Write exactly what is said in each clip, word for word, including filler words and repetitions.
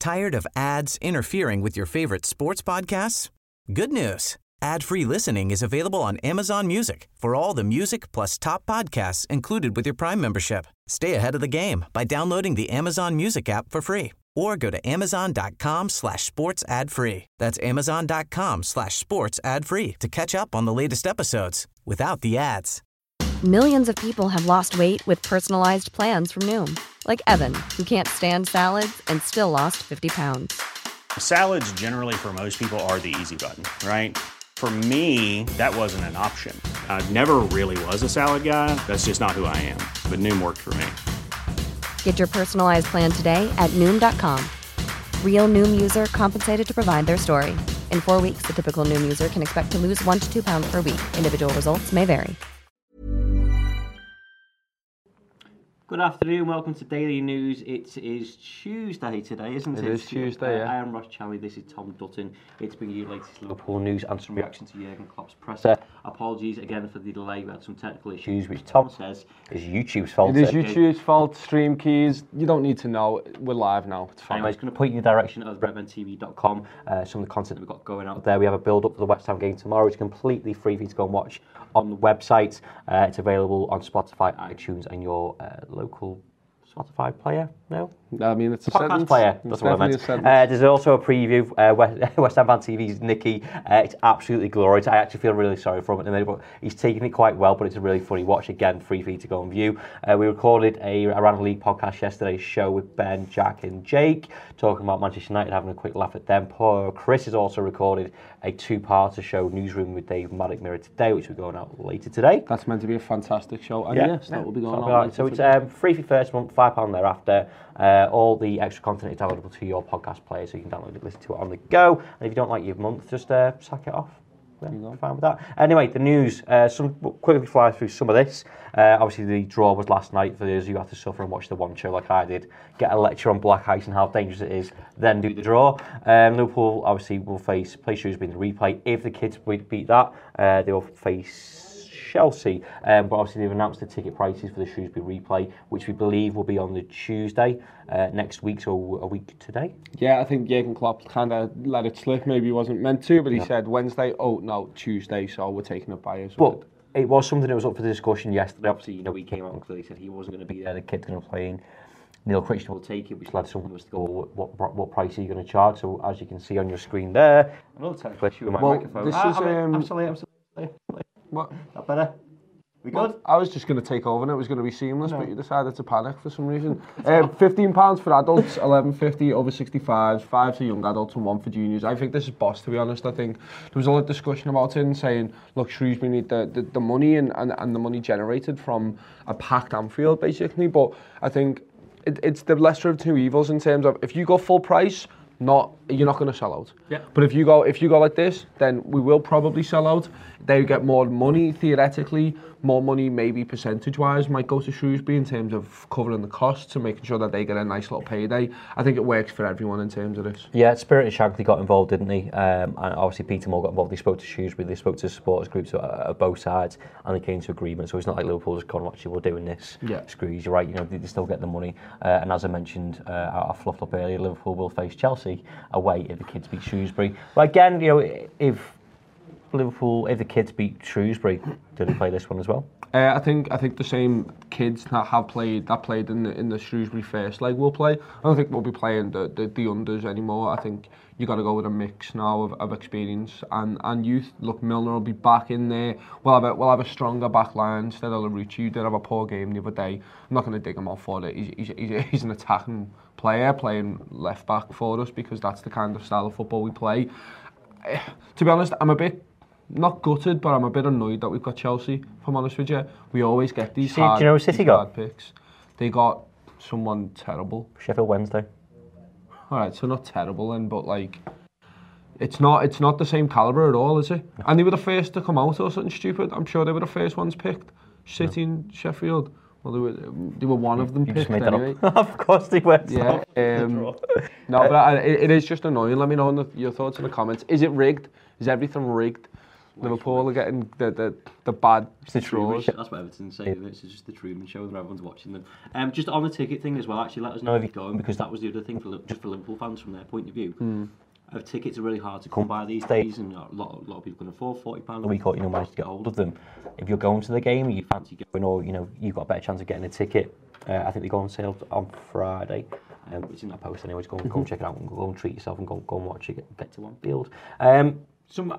Tired of ads interfering with your favorite sports podcasts? Good news. Ad-free listening is available on Amazon Music for all the music plus top podcasts included with your Prime membership. Stay ahead of the game by downloading the Amazon Music app for free or go to amazon.com slash sports ad free. That's amazon.com slash sports ad free to catch up on the latest episodes without the ads. Millions of people have lost weight with personalized plans from Noom. Like Evan, who can't stand salads and still lost fifty pounds. Salads generally for most people are the easy button, right? For me, that wasn't an option. I never really was a salad guy. That's just not who I am. But Noom worked for me. Get your personalized plan today at Noom dot com. Real Noom user compensated to provide their story. In four weeks, the typical Noom user can expect to lose one to two pounds per week. Individual results may vary. Good afternoon, welcome to Daily News. It is Tuesday today, isn't it? It is Tuesday, yeah. I am Ross Chowie, this is Tom Dutton. It's bringing you the latest Liverpool news and some reaction to Jurgen Klopp's presser. Apologies again for the delay, we had some technical issues, which Tom says is YouTube's fault. It is YouTube's fault, stream keys, you don't need to know, we're live now, it's fine. Anyway, it's going to point you in the direction of red men T V dot com, uh, some of the content that we've got going out there. We have a build-up for the West Ham game tomorrow, it's completely free for you to go and watch on the website. Uh, it's available on Spotify, iTunes and your uh, local Spotify player, no? I mean, it's a podcast sentence. player, that's it's what I meant. Uh, there's also a preview, uh, West, West Ham Fan T V's Nicky. Uh, it's absolutely glorious. I actually feel really sorry for him at the minute, but he's taking it quite well, but it's a really funny watch. Again, free for you to go and view. Uh, we recorded a Around the League podcast yesterday's show with Ben, Jack and Jake, talking about Manchester United, having a quick laugh at them. Poor Chris has also recorded a two-parter show, Newsroom with Dave Maddock Mirror today, which we're going out later today. That's meant to be a fantastic show. And yeah, yes, yeah. that will be going so on. So it's um, free for your first month, five pounds thereafter. Uh, all the extra content is downloadable to your podcast player, so you can download it, listen to it on the go. And if you don't like your month, just uh, sack it off. Yeah, I'm fine with that. Anyway, the news. Uh, some quickly fly through some of this. Uh, obviously, the draw was last night for those who had to suffer and watch the one show like I did. Get a lecture on black ice and how dangerous it is, then do the draw. Um, Liverpool obviously will face play Shrewsbury in the replay. If the kids beat that, uh, they will face Chelsea, um, but obviously they've announced the ticket prices for the Shrewsbury replay, which we believe will be on the Tuesday uh, next week, so a week today. Yeah, I think Jurgen Klopp kind of let it slip. Maybe he wasn't meant to, but he yeah. said Wednesday. Oh no, Tuesday. So we're taking it by his word. But it was something that was up for discussion yesterday. Obviously, you know, he came out and clearly said he wasn't going to be there. The kid's going to play in. Neil Critchton will take it, which led someone to go, what, what, what price are you going to charge? So as you can see on your screen there, another technical issue with my well, microphone. This ah, is, I'm, um, absolutely, absolutely. What? That better? We good? Well, I was just going to take over and it was going to be seamless, no. but you decided to panic for some reason. um, fifteen pounds for adults, eleven fifty over sixty-fives, five for young adults and one for juniors. I think this is boss, to be honest. I think there was a lot of discussion about it and saying, look, Shrewsbury need the, the, the money and, and, and the money generated from a packed Anfield, basically. But I think it, it's the lesser of two evils in terms of if you go full price, not you're not going to sell out. Yeah. But if you go if you go like this, then we will probably sell out. They get more money theoretically. More money, maybe percentage-wise, might go to Shrewsbury in terms of covering the costs and making sure that they get a nice little payday. I think it works for everyone in terms of this. Yeah, Spirit and Shankly got involved, didn't he? Um, and obviously Peter Moore got involved. They spoke to Shrewsbury, they spoke to supporters groups at, at both sides, and they came to agreement. So it's not like Liverpool just gone, actually, we're doing this. Yeah. Screw you, you're right. You know, they, they still get the money. Uh, and as I mentioned, uh, I fluffed up earlier, Liverpool will face Chelsea away if the kids beat Shrewsbury. But again, you know, if Liverpool, if the kids beat Shrewsbury, do they play this one as well? Uh, I think I think the same kids that have played that played in the in the Shrewsbury first leg will play. I don't think we'll be playing the the, the unders anymore. I think you got to go with a mix now of, of experience and, and youth. Look, Milner will be back in there. We'll have a we'll have a stronger back line instead of Larouci. You did have a poor game the other day. I'm not going to dig him off for it. He's he's he's, he's an attacking player playing left back for us because that's the kind of style of football we play. Uh, to be honest, I'm a bit. Not gutted, but I'm a bit annoyed that we've got Chelsea, if I'm honest with you. We always get these See, hard, do you know who City got? picks. They got someone terrible. Sheffield Wednesday. Alright, so not terrible then, but like, it's not it's not the same calibre at all, is it? No. And they were the first to come out or something stupid. I'm sure they were the first ones picked. City no. and Sheffield. Well, they were they were one of them you picked just made anyway. That up. Of course they were. Yeah. Um, no, but I, it, it is just annoying. Let me know the, your thoughts in the comments. Is it rigged? Is everything rigged? Liverpool are getting the the, the bad straws. That's what Everton's saying. It's just the Truman Show and everyone's watching them. Um, just on the ticket thing as well, actually, let us know if you're going, because that was the other thing for just for Liverpool fans from their point of view. Mm. Uh, tickets are really hard to come by these days, and a lot, a lot of people can afford forty pounds a week or you know manage to get hold of them. If you're going to the game, you fancy going, or you know you've got a better chance of getting a ticket. Uh, I think they go on sale on Friday. Um, it's in that post anyway. Just go, mm-hmm. go and check it out and go and treat yourself and go, go and watch it. Get, get to Anfield. Um, some.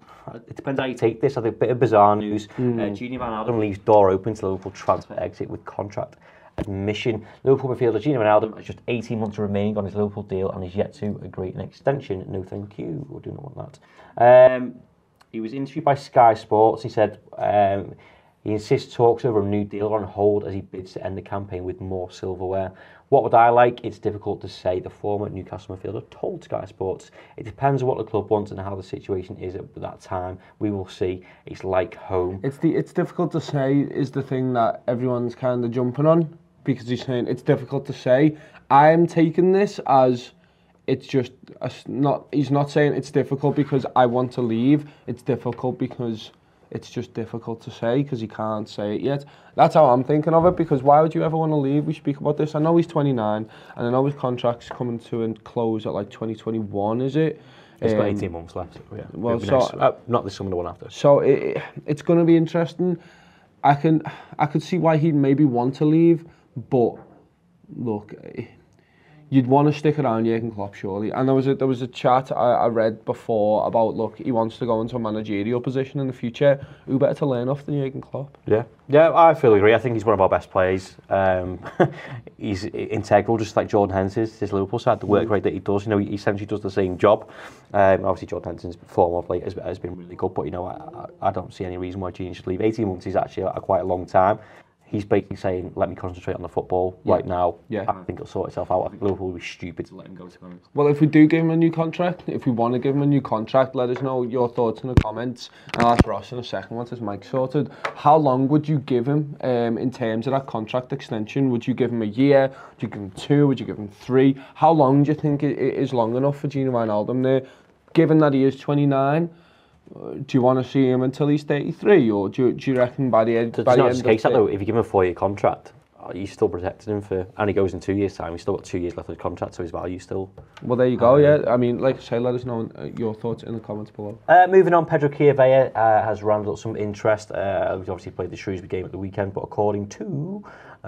It depends how you take this. I think a bit of bizarre news. Mm. Uh, Gini Wijnaldum leaves door open to Liverpool transfer exit with contract admission. Liverpool midfielder Gini Wijnaldum has just eighteen months remaining on his Liverpool deal and is yet to agree an extension. No thank you. We do not want that. Um, he was interviewed by Sky Sports. He said um, he insists talks over a new deal are on hold as he bids to end the campaign with more silverware. What would I like? It's difficult to say, the former Newcastle midfielder told Sky Sports. It depends on what the club wants and how the situation is at that time. We will see. It's like home. It's the it's difficult to say is the thing that everyone's kind of jumping on, because he's saying it's difficult to say. I'm taking this as it's just a, not. He's not saying it's difficult because I want to leave. It's difficult because it's just difficult to say because he can't say it yet. That's how I'm thinking of it, because why would you ever want to leave? We speak about this. I know he's twenty-nine, and I know his contract's coming to and close at like twenty twenty-one, is it? He's um, got eighteen months left. So yeah. Well, so nice. uh, not this summer, the one after. So it, it's going to be interesting. I can I could see why he'd maybe want to leave, but look, you'd want to stick around Jurgen Klopp, surely. And there was a there was a chat I, I read before about, look, he wants to go into a managerial position in the future. Who better to learn off than Jurgen Klopp? Yeah, yeah, I fully agree. I think he's one of our best players. Um, he's integral, just like Jordan Henderson is his Liverpool side. The work mm. rate that he does, you know, he essentially does the same job. Um, obviously, Jordan Henderson's form of late has, has been really good, but you know, I, I don't see any reason why Gini should leave. eighteen months is actually a, a quite a long time. He's basically saying, let me concentrate on the football yeah. right now. Yeah. I think it'll sort itself out. I think Liverpool will be stupid to let him go, to be honest. Well, if we do give him a new contract, if we want to give him a new contract, let us know your thoughts in the comments. And I'll ask Ross in a second once his mic's sorted. How long would you give him um, in terms of that contract extension? Would you give him a year? Would you give him two? Would you give him three? How long do you think it is long enough for Gini Wijnaldum there? Given that he is twenty-nine, do you want to see him until he's thirty-three, or do you, do you reckon by the end? There's by not the just end the case that though. If you give him a four-year contract, you still protected him for, and he goes in two years' time. He's still got two years left of his contract, so his value still. Well, there you go. Um, yeah, I mean, like I say, let us know your thoughts in the comments below. Uh, moving on, Pedro Chiavella uh, has rounded up some interest. Uh, he's obviously played the Shrewsbury game at the weekend, but according to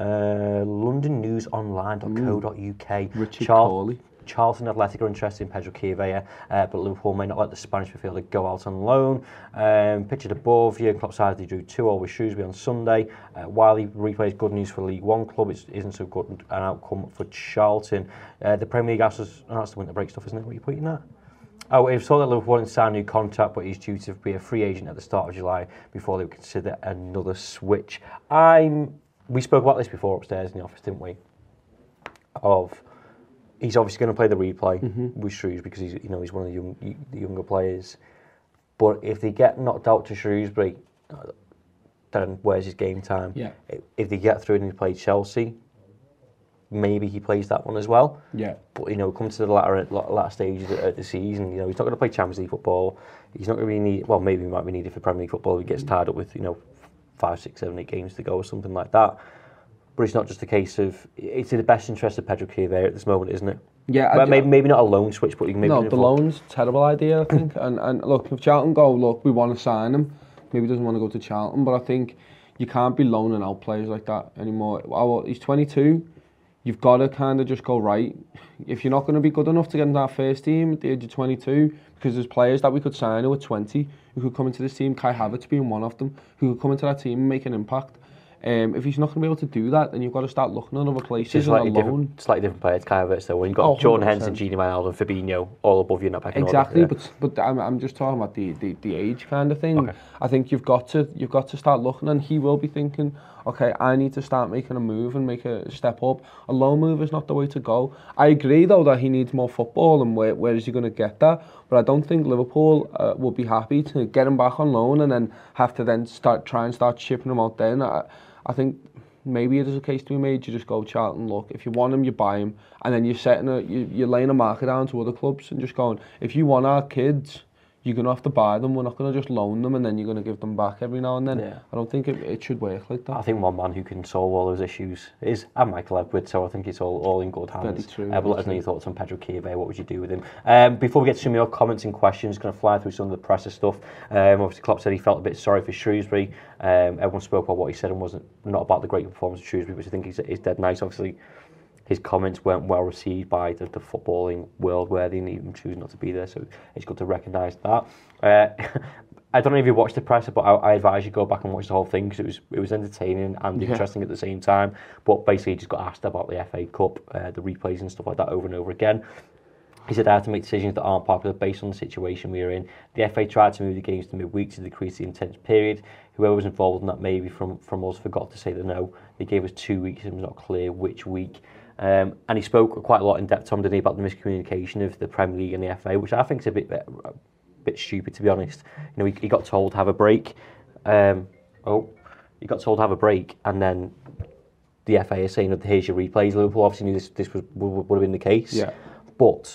uh, London News Online dot co dot U K, Richard Cawley. Charlton Athletic are interested in Pedro Chiavella, uh, but Liverpool may not let the Spanish midfielder go out on loan. Um, pictured above, Jurgen Klopp side they drew two all with Shrewsbury on Sunday. Uh, while he replays good news for League One club, it isn't so good an outcome for Charlton. Uh, the Premier League has, oh, that's the winter break stuff, isn't it? What are you putting that? Oh, it was told that Liverpool wanted to sign a new contract, but he's due to be a free agent at the start of July before they would consider another switch. I'm. We spoke about this before upstairs in the office, didn't we? Of. He's obviously going to play the replay mm-hmm. with Shrewsbury because he's, you know, he's one of the, young, the younger players. But if they get knocked out to Shrewsbury, then where's his game time? Yeah. If they get through and he plays Chelsea, maybe he plays that one as well. Yeah. But you know, come to the latter latter stages of the season, you know, he's not going to play Champions League football. He's not going to be needed. Well, maybe he might be needed for Premier League football. If he gets tied up with, you know, five, six, seven, eight games to go or something like that. But it's not just a case of, it's in the best interest of Pedro Chiavella at this moment, isn't it? Yeah. Well, maybe, maybe not a loan switch, but you can maybe... No, the loan's a terrible idea, I think. and, and look, if Charlton go, look, we want to sign him. Maybe he doesn't want to go to Charlton, but I think you can't be loaning out players like that anymore. Well, he's twenty-two. You've got to kind of just go, right, if you're not going to be good enough to get in that first team at the age of twenty-two, because there's players that we could sign who are twenty, who could come into this team, Kai Havertz being one of them, who could come into that team and make an impact. Um, if he's not going to be able to do that, then you've got to start looking at other places. It's slightly different, slightly different players, Kai Havertz, though. When you've got oh, Jordan Henderson, Gini Wijnaldum, Fabinho, all above you in that back. Exactly, order, yeah. but but I'm I'm just talking about the, the, the age kind of thing. Okay. I think you've got to you've got to start looking, and he will be thinking, okay, I need to start making a move and make a step up. A low move is not the way to go. I agree though that he needs more football, and where where is he going to get that? But I don't think Liverpool uh, will be happy to get him back on loan and then have to then start try and start shipping him out then. I, I think. Maybe there's a case to be made. You just go, Charlton, look, if you want him, you buy him, and then you're setting a, you, you're laying a marker down to other clubs and just going, if you want our kids, you're going to have to buy them. We're not going to just loan them and then you're going to give them back every now and then. Yeah. I don't think it, it should work like that. I think one man who can solve all those issues is and Michael Edwards, so I think it's all, all in good hands. Very true. Uh, but let us know your thoughts on Pedro Chiave. What would you do with him? Um, before we get to some of your comments and questions, going to fly through some of the presser stuff. Um, obviously, Klopp said he felt a bit sorry for Shrewsbury. Um, everyone spoke about what he said and wasn't not about the great performance of Shrewsbury, which I think is, is dead nice. Obviously, his comments weren't well received by the, the footballing world where they even choose not to be there, so it's good to recognise that. Uh, I don't know if you watched the presser, but I, I advise you go back and watch the whole thing because it was it was entertaining and yeah. interesting at the same time. But basically, he just got asked about the F A Cup, uh, the replays and stuff like that over and over again. He said, I had to make decisions that aren't popular based on the situation we were in. The F A tried to move the games to midweek to decrease the intense period. Whoever was involved in that maybe from, from us forgot to say the no. They gave us two weeks and it was not clear which week. Um, and he spoke quite a lot in depth, Tom, didn't he, about the miscommunication of the Premier League and the F A, which I think is a bit a bit stupid, to be honest. You know, he, he got told to have a break. Um, oh, he got told to have a break, and then the F A is saying, here's your replays. Liverpool obviously knew this, this was, would, would have been the case. Yeah. But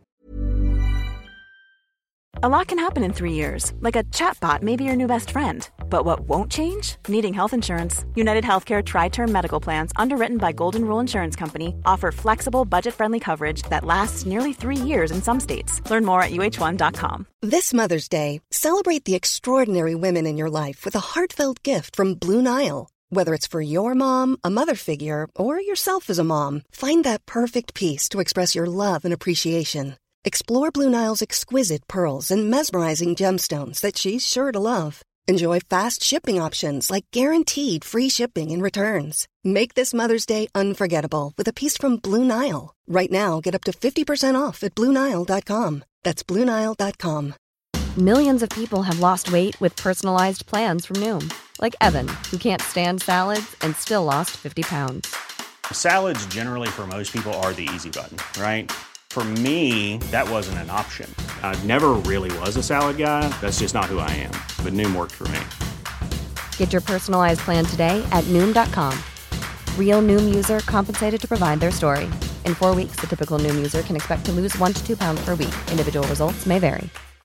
a lot can happen in three years, like a chatbot may be your new best friend. But what won't change? Needing health insurance. United Healthcare Tri-Term Medical Plans, underwritten by Golden Rule Insurance Company, offer flexible, budget-friendly coverage that lasts nearly three years in some states. Learn more at U H one dot com. This Mother's Day, celebrate the extraordinary women in your life with a heartfelt gift from Blue Nile. Whether it's for your mom, a mother figure, or yourself as a mom, find that perfect piece to express your love and appreciation. Explore Blue Nile's exquisite pearls and mesmerizing gemstones that she's sure to love. Enjoy fast shipping options like guaranteed free shipping and returns. Make this Mother's Day unforgettable with a piece from Blue Nile. Right now, get up to fifty percent off at Blue Nile dot com. That's Blue Nile dot com. Millions of people have lost weight with personalized plans from Noom. Like Evan, who can't stand salads and still lost fifty pounds. Salads generally for most people are the easy button, right? For me, that wasn't an option. I never really was a salad guy. That's just not who I am. But Noom worked for me. Get your personalized plan today at Noom dot com. Real Noom user compensated to provide their story. In four weeks, the typical Noom user can expect to lose one to two pounds per week. Individual results may vary.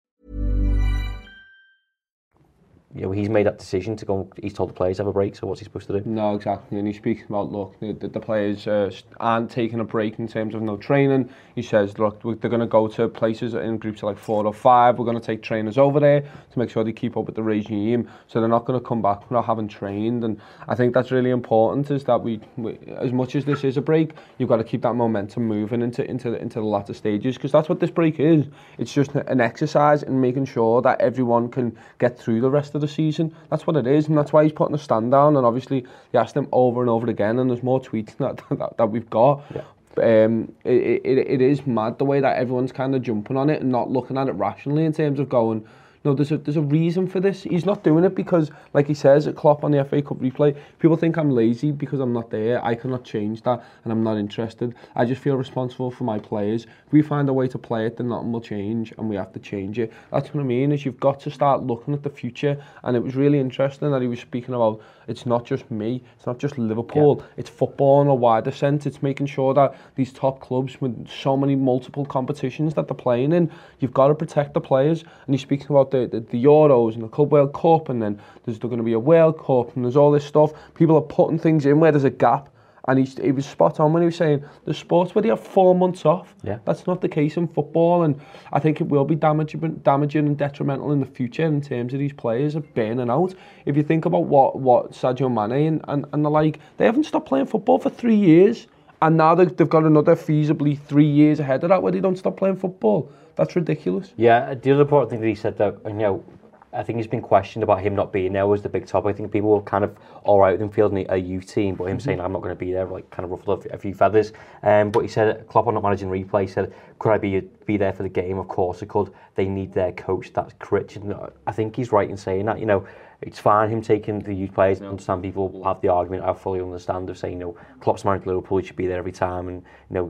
You know, he's made that decision to go. He's told the players to have a break. So what's he supposed to do? No, exactly. And he speaks about, look, the, the players uh, aren't taking a break in terms of no training. He says, look, they're going to go to places in groups of like four or five. We're going to take trainers over there to make sure they keep up with the regime. So they're not going to come back not having trained. And I think that's really important. Is that we, we as much as this is a break, you've got to keep that momentum moving into into into the latter stages, because that's what this break is. It's just an exercise in making sure that everyone can get through the rest of the season. That's what it is, and that's why he's putting a stand down. And obviously he asked him over and over again, and there's more tweets that that, that we've got. Yeah. Um, it, it it is mad the way that everyone's kind of jumping on it and not looking at it rationally in terms of going, no, there's a there's a reason for this. He's not doing it because, like he says at Klopp on the F A Cup replay, people think I'm lazy because I'm not there. I cannot change that, and I'm not interested. I just feel responsible for my players. If we find a way to play it, then nothing will change, and we have to change it. That's what I mean, is you've got to start looking at the future. And it was really interesting that he was speaking about, it's not just me, it's not just Liverpool, yeah. It's football in a wider sense. It's making sure that these top clubs with so many multiple competitions that they're playing in, you've got to protect the players. And he's speaking about the, the, the Euros and the Club World Cup, and then there's going to be a World Cup, and there's all this stuff. People are putting things in where there's a gap. And he, he was spot on when he was saying the sports where they have four months off. Yeah. That's not the case in football, and I think it will be damaging, damaging and detrimental in the future in terms of these players are burning out. If you think about what, what Sadio Mane and, and, and the like, they haven't stopped playing football for three years, and now they've, they've got another feasibly three years ahead of that where they don't stop playing football. That's ridiculous. Yeah, the other important thing that he said, that, you know, I think he's been questioned about him not being there was the big topic. I think people were kind of all right with him fielding a youth team, but him mm-hmm. saying I'm not going to be there, like kind of ruffled a few feathers. Um, but he said, Klopp, not managing replay, he said, could I be be there for the game? Of course I could. They need their coach. That's Critch. And I think he's right in saying that. You know, it's fine him taking the youth players. I understand people will have the argument. I fully understand of saying, you know, Klopp's managed Liverpool, he should be there every time, and you know.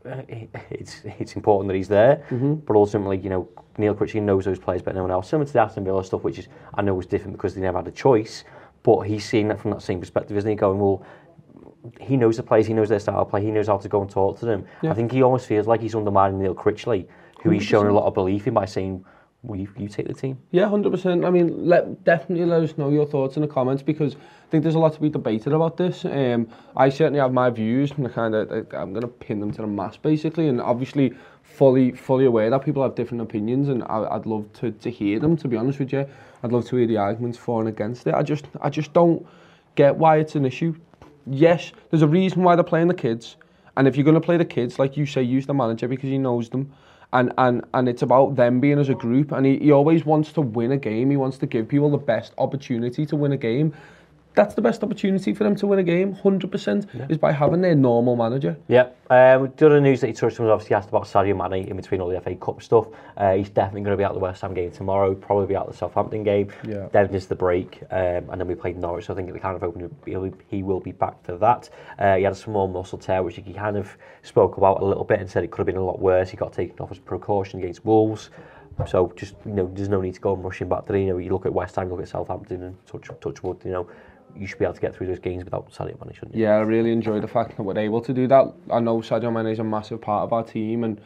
It's it's important that he's there, mm-hmm. but ultimately, you know, Neil Critchley knows those players better than anyone else. Similar to the Aston Villa stuff, which is I know was different because they never had a choice, but he's seeing that from that same perspective, isn't he? Going, well, he knows the players, he knows their style of play, he knows how to go and talk to them. Yeah. I think he almost feels like he's undermining Neil Critchley, who one hundred percent. He's shown a lot of belief in by saying, will you, you take the team? Yeah, one hundred percent. I mean, let, definitely let us know your thoughts in the comments, because I think there's a lot to be debated about this. Um, I certainly have my views, and I kind of I'm going to pin them to the mast basically, and obviously fully fully aware that people have different opinions, and I, I'd love to, to hear them. To be honest with you, I'd love to hear the arguments for and against it. I just I just don't get why it's an issue. Yes, there's a reason why they're playing the kids, and if you're going to play the kids, like you say, use the manager because he knows them. And, and and it's about them being as a group, and he, he always wants to win a game. He wants to give people the best opportunity to win a game. That's the best opportunity for them to win a game, one hundred percent, yeah. is by having their normal manager. Yeah. Um, the other news that he touched on was obviously asked about Sadio Mane in between all the F A Cup stuff. Uh, he's definitely going to be out the West Ham game tomorrow, probably be out the Southampton game. Yeah. Then there's the break, um, and then we played Norwich, so I think it kind of opened, he'll, he will be back for that. Uh, he had a small muscle tear, which he kind of spoke about a little bit and said it could have been a lot worse. He got taken off as precaution against Wolves. So just, you know, there's no need to go and rush him back there. You know, you look at West Ham, you look at Southampton, and touch, touch wood, you know, you should be able to get through those games without Sadio Mane, shouldn't you? Yeah, I really enjoy the fact that we're able to do that. I know Sadio Mane is a massive part of our team, and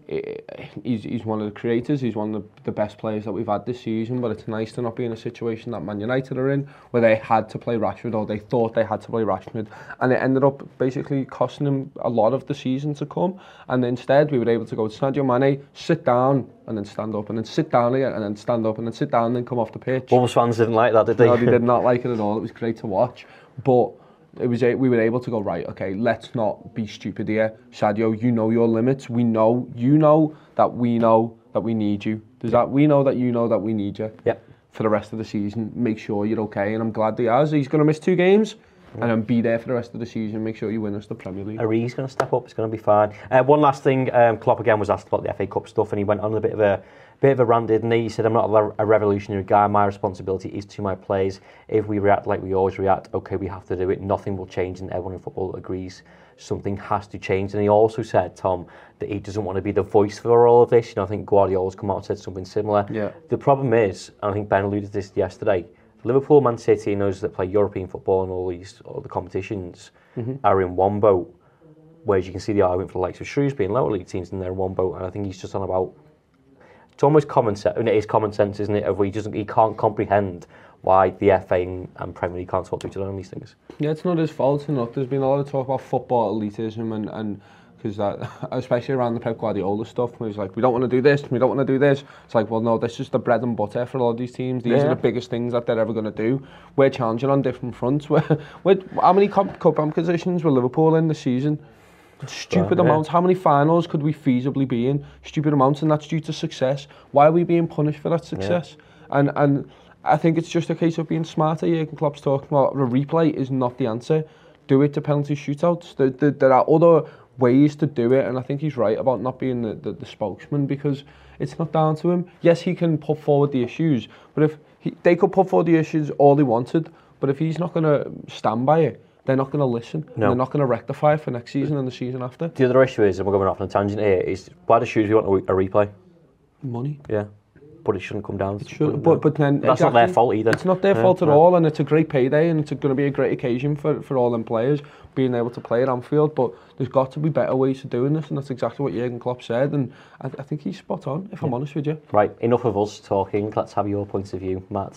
he's he's one of the creators. He's one of the, the best players that we've had this season. But it's nice to not be in a situation that Man United are in, where they had to play Rashford, or they thought they had to play Rashford, and it ended up basically costing him a lot of the season to come. And instead, we were able to go to Sadio Mane, sit down, and then stand up, and then sit down again, and then stand up, and then sit down, and then come off the pitch. Wolves fans didn't like that, did they? No, they did not like it at all. It was great to watch, but it was a, we were able to go, right, okay, let's not be stupid here. Sadio, you know your limits. We know, you know that we know that we need you. Does that we know that you know that we need you? Yep. For the rest of the season, make sure you're okay. And I'm glad he has. He's going to miss two games. And then be there for the rest of the season. Make sure you win us the Premier League. Ari's going to step up. It's going to be fine. Uh, one last thing. Um, Klopp again was asked about the F A Cup stuff, and he went on a bit of a bit of a rant, didn't he? He said, "I'm not a, a revolutionary guy. My responsibility is to my players. If we react like we always react, okay, we have to do it. Nothing will change, and everyone in football agrees something has to change." And he also said, Tom, that he doesn't want to be the voice for all of this. You know, I think Guardiola's come out and said something similar. Yeah. The problem is, and I think Ben alluded to this yesterday, Liverpool, Man City, and those that play European football and all these all the competitions mm-hmm. are in one boat. Whereas you can see the argument for the likes of Shrewsbury and lower league teams, and they're in one boat. And I think he's just on about, it's almost common sense. I mean, it is common sense, isn't it? Of he doesn't, he can't comprehend why the F A and, and Premier League can't talk to each other on these things. Yeah, it's not his fault. You know, there's been a lot of talk about football elitism and and. Because that, especially around the Pep Guardiola stuff, where he's like, we don't want to do this, we don't want to do this. It's like, well, no, this is the bread and butter for all these teams. These yeah. are the biggest things that they're ever going to do. We're challenging on different fronts. We're, we're, how many cup, cup positions were Liverpool in this season? Stupid uh, amounts. Yeah. How many finals could we feasibly be in? Stupid amounts, and that's due to success. Why are we being punished for that success? Yeah. And and I think it's just a case of being smarter. Jurgen Klopp's talking about a replay is not the answer. Do it to penalty shootouts. There, there, there are other ways to do it, and I think he's right about not being the, the, the spokesman, because it's not down to him. Yes, he can put forward the issues, but if he, they could put forward the issues all they wanted, but if he's not going to stand by it, they're not going to listen. No. They're not going to rectify it for next season and the season after. The other issue is, and we're going off on a tangent here, is why does Shrewsbury want a, a replay? Money. Yeah. But it shouldn't come down. It should, but but then that's exactly, not their fault either. It's not their yeah, fault at yeah. all, and it's a great payday, and it's going to be a great occasion for, for all them players being able to play at Anfield. But there's got to be better ways of doing this, and that's exactly what Jurgen Klopp said, and I, I think he's spot on. If yeah. I'm honest with you. Right, enough of us talking. Let's have your point of view, Matt.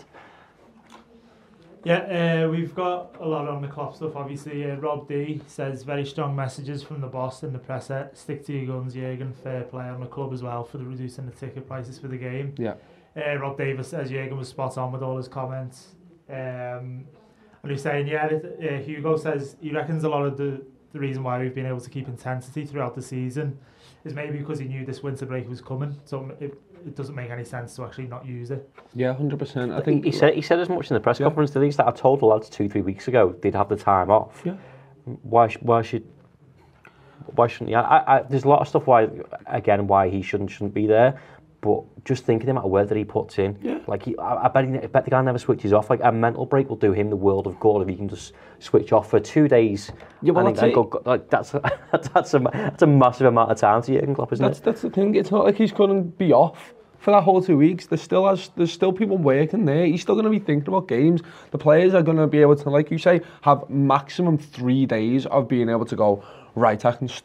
Yeah, uh, we've got a lot on the Klopp stuff. Obviously, uh, Rob D says very strong messages from the boss and the presser. Stick to your guns, Jurgen. Fair play on the club as well for the reducing the ticket prices for the game. Yeah. Uh, Rob Davis says Jurgen was spot on with all his comments. Um, and he's saying, yeah, uh, Hugo says he reckons a lot of the, the reason why we've been able to keep intensity throughout the season is maybe because he knew this winter break was coming. So it, it doesn't make any sense to actually not use it. Yeah, one hundred percent. I think he, he said he said as much in the press yeah. conference. The things that I told the lads two, three weeks ago, they'd have the time off. Yeah. Why? Why should? Why shouldn't he? I, I, there's a lot of stuff why, again, why he shouldn't shouldn't be there. But just thinking the amount of work that he puts in, yeah. like he, I, I bet he, I bet the guy never switches off. Like a mental break will do him the world of good if he can just switch off for two days. Yeah, well, and think, go, like that's a, that's a that's a massive amount of time to Jurgen Klopp, isn't that's, it? That's the thing. It's not like he's going to be off for that whole two weeks. There's still has, there's still people working there. He's still going to be thinking about games. The players are going to be able to, like you say, have maximum three days of being able to go, right, I can stop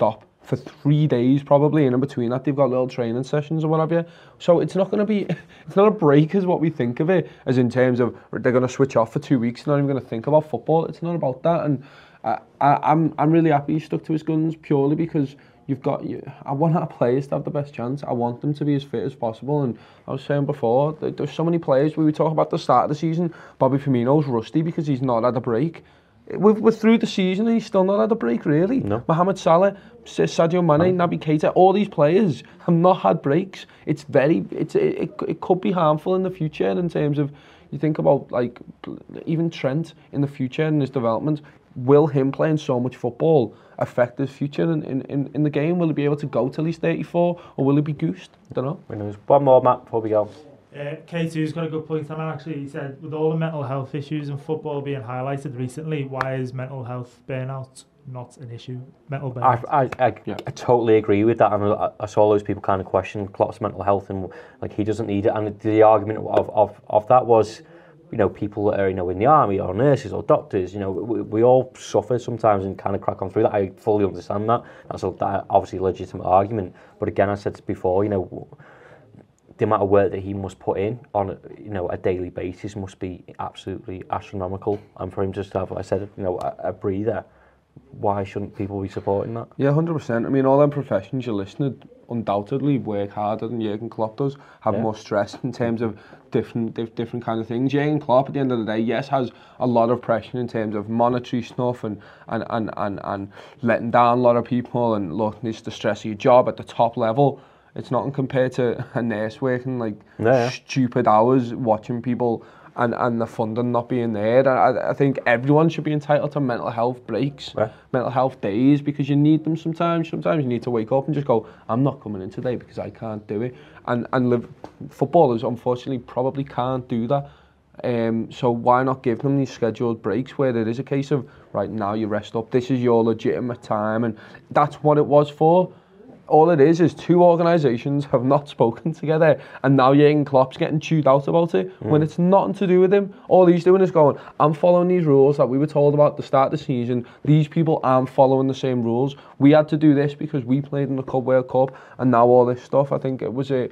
for three days probably, and in between that they've got little training sessions or what have you. So it's not going to be, it's not a break as what we think of it, as in terms of they're going to switch off for two weeks, not even going to think about football. It's not about that, and I, I, I'm I'm really happy he stuck to his guns purely because you've got, you, I want our players to have the best chance. I want them to be as fit as possible. And I was saying before, there's so many players, we were talking about the start of the season, Bobby Firmino's rusty because he's not had a break. We're, we're through the season and he's still not had a break, really. No. Mohamed Salah, Sadio Mane, no. Naby Keita, all these players have not had breaks. It's very, it's it, it could be harmful in the future in terms of, you think about like even Trent in the future and his development. Will him playing so much football affect his future in, in, in the game? Will he be able to go till he's thirty-four, or will he be goosed? I don't know. There's one more, Matt, before we go. Uh, K two's got a good point on that, actually. He said, with all the mental health issues in football being highlighted recently, why is mental health burnout not an issue? Mental burnout. I, I, I, yeah. I totally agree with that, and I, I saw those people kind of question Klopp's mental health, and like he doesn't need it. And the argument of, of, of that was, you know, people that are, you know, in the army or nurses or doctors, you know, we, we all suffer sometimes and kind of crack on through that. I fully understand that. That's a, that obviously a legitimate argument. But again, I said before, you know, the amount of work that he must put in on, you know, a daily basis must be absolutely astronomical. And for him just to have, I said, you know, a, a breather, why shouldn't people be supporting that? Yeah, one hundred percent. I mean, all them professions you're listed undoubtedly work harder than Jurgen Klopp does, have yeah. more stress in terms of different diff, different kind of things. Jurgen Klopp, at the end of the day, yes, has a lot of pressure in terms of monetary stuff and and, and, and, and letting down a lot of people, and look, it's the stress of your job at the top level. It's nothing compared to a nurse working like yeah. stupid hours, watching people and, and the funding not being there. I, I think everyone should be entitled to mental health breaks, yeah. mental health days, because you need them sometimes. Sometimes you need to wake up and just go, I'm not coming in today because I can't do it. And and live, footballers, unfortunately, probably can't do that. Um, so why not give them these scheduled breaks where it is a case of, right, now you rest up, this is your legitimate time, and that's what it was for. All it is is two organisations have not spoken together, and now Jurgen Klopp's getting chewed out about it mm. when it's nothing to do with him. All he's doing is going, I'm following these rules that we were told about at the start of the season. These people aren't following the same rules. We had to do this because we played in the Club World Cup, and now all this stuff. I think it was a,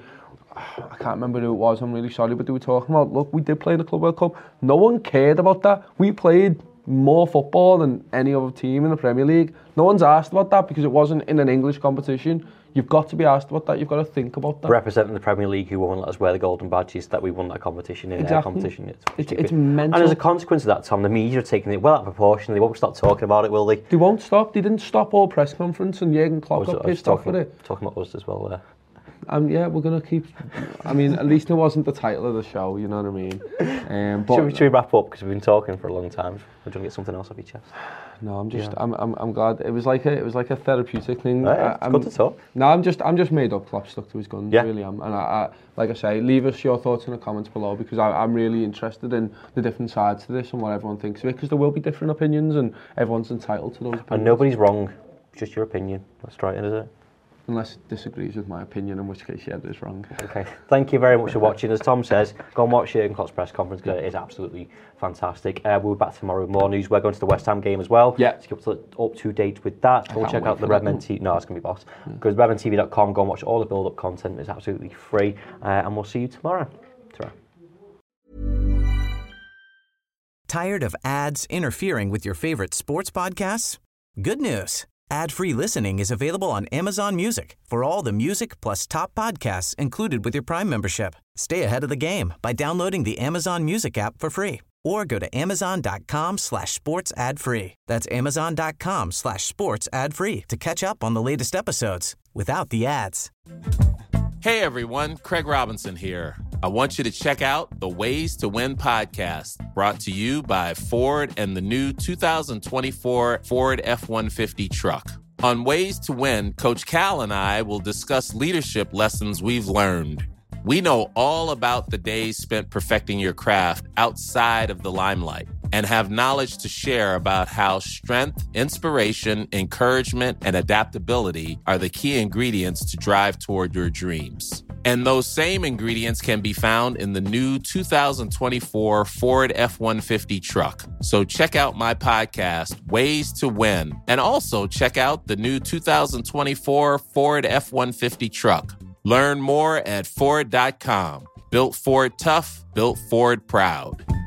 I can't remember who it was, I'm really sorry, but they were talking about, look, we did play in the Club World Cup. No one cared about that. We played more football than any other team in the Premier League. No one's asked about that because it wasn't in an English competition. You've got to be asked about that. You've got to think about that. Representing the Premier League, who won't let us wear the golden badges that we won that competition in. Exactly. Their competition. It's, it's, it's mental. And as a consequence of that, Tom, the media are taking it well out of proportion. They won't stop talking about it, will they? They won't stop. They didn't stop all press conference, and Jurgen Klopp got pissed off with it. Talking about us as well there. Um, yeah, we're going to keep... I mean, at least it wasn't the title of the show, you know what I mean? Um, but, should, we, should we wrap up? Because we've been talking for a long time. We're trying to get something else off your chest. No, I'm just... Yeah. I'm, I'm I'm glad. It was like a it was like a therapeutic thing. Yeah, it's I, good to talk. No, I'm just I'm just made up. Klopp stuck to his guns, yeah. really am. And I, I, like I say, leave us your thoughts in the comments below, because I, I'm really interested in the different sides to this and what everyone thinks of it, because there will be different opinions and everyone's entitled to those opinions. And nobody's wrong. It's just your opinion. That's right, is it? Unless it disagrees with my opinion, in which case, yeah, it is wrong. Okay, thank you very much for watching. As Tom says, go and watch Jurgen Klopp's press conference, because it is absolutely fantastic. Uh, we'll be back tomorrow with more news. We're going to the West Ham game as well. Yeah. To keep up to, up to date with that. Go check out the Redmen T V. No, it's going to be boss. Yeah. Go to redmen t v dot com, go and watch all the build-up content. It's absolutely free. Uh, and we'll see you tomorrow. Ta-ra. Tired of ads interfering with your favorite sports podcasts? Good news. Ad-free listening is available on Amazon Music for all the music plus top podcasts included with your Prime membership. Stay ahead of the game by downloading the Amazon Music app for free, or go to amazon.com slash sports ad free. That's amazon.com slash sports ad free to catch up on the latest episodes without the ads. Hey everyone, Craig Robinson here. I want you to check out the Ways to Win podcast, brought to you by Ford and the new two thousand twenty-four Ford F one fifty truck. On Ways to Win, Coach Cal and I will discuss leadership lessons we've learned. We know all about the days spent perfecting your craft outside of the limelight. and have knowledge to share about how strength, inspiration, encouragement, and adaptability are the key ingredients to drive toward your dreams. And those same ingredients can be found in the new two thousand twenty-four Ford F one fifty truck. So check out my podcast, Ways to Win, and also check out the new two thousand twenty-four Ford F one fifty truck. Learn more at Ford dot com. Built Ford tough, built Ford proud.